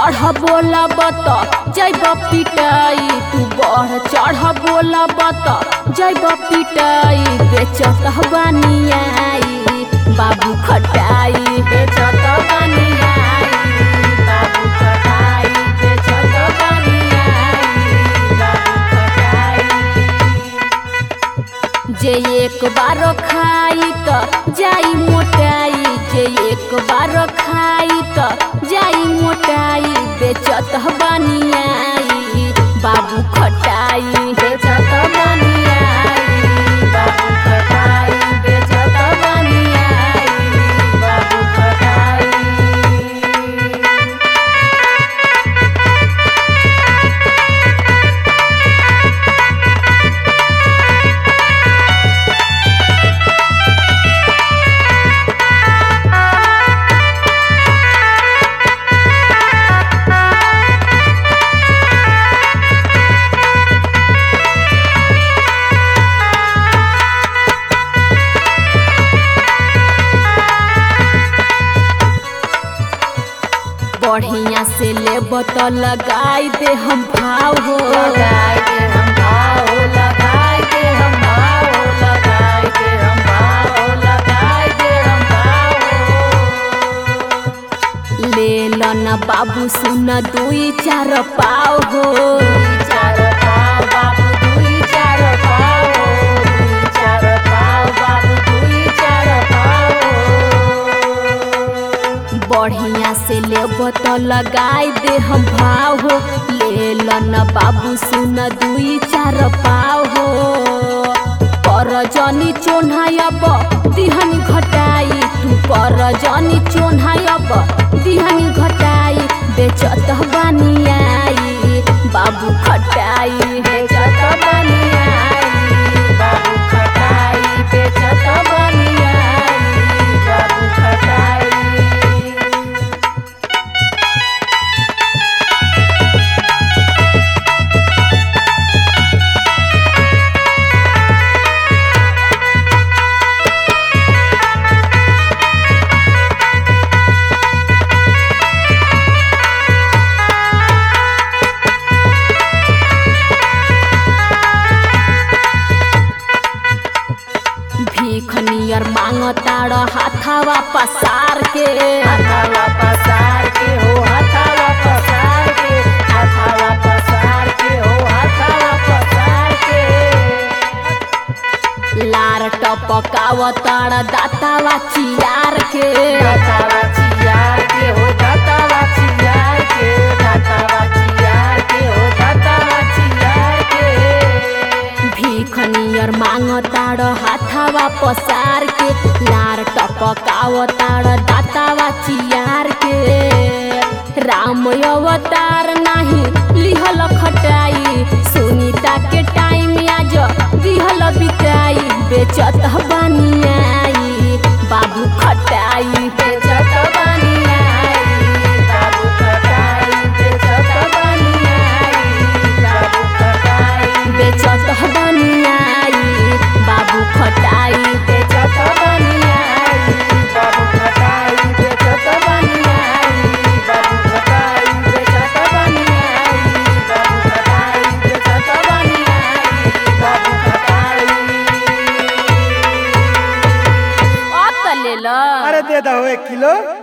चढ़ बोला बत जैब पिटाई, तू बढ़ चढ़ बोला बत जैब पिटाई। बेचत बनियाई बाबू खटाई, बेचत बनियाई बाबू खटाई, बेचत बनियाई बाबू खटाई। जे एक बार खाई त जाई मोटाई, जे एक बार खाई त जाई मोटाई। बेचत बनियाई बाबू खटाई, बेचत बनियाई बाबू खटाई, बेचत बनियाई बाबू खटाई। बढ़िया से लेब त लगाई दे हम भाव हो, लगाई दे हम भाव, लगाई दे हम भाव, लगाई दे हम भाव, लगाई दे हम भाव। ले लो न बाबू सुन दुई चार पाव हो, दुई चार पाव बाबू, दुई चार पाव, दुई चार पाव बाबू, दुई चार पाव। बढ़िया से लेब त लगाई दे हम भाव हो, ले लो न बाबू सुन दुई चार पाव हो। कर जनी चोन्हायब दिहनी घटाई, तू कर जनी चोन्हायब दिहनी घटाई। बेचत बनियाई बाबू खटाई, बेचत बनियाई बाबू खटाई, बेचत बनियाई बाबू खटाई। भीखनियर मांगताड़ हाथावा पसार के, हाथावा पसार के हो, हाथावा पसार के, हाथावा पसार के हो, हाथावा पसार के। लार टपकावताड़ दातावा चियार के, दातावा चियार के हो, दातावा चियार के, दातावा चियार के हो, दातावा चियार के। भीखनियर मांगताड़ हाथावा पसार के, लार टपकावताड़ दातावा चियार के। राम अवतार नाही लिहल खटाई, सुनीता के टाइम आज दिहल बिताई। बेचत बनियाई बाबू खटाई, बेचत बनियाई बाबू खटाई, बेचत बनियाई बाबू खटाई, बेचत बनियाई बाबू खटाई, बेचत बनियाई बाबू खटाई, बेचत बनियाई बाबू खटाई, बेचत बनियाई बाबू खटाई, बेचत बनियाई बाबू खटाई। अब त ले लो, अरे दे दो 1 किलो।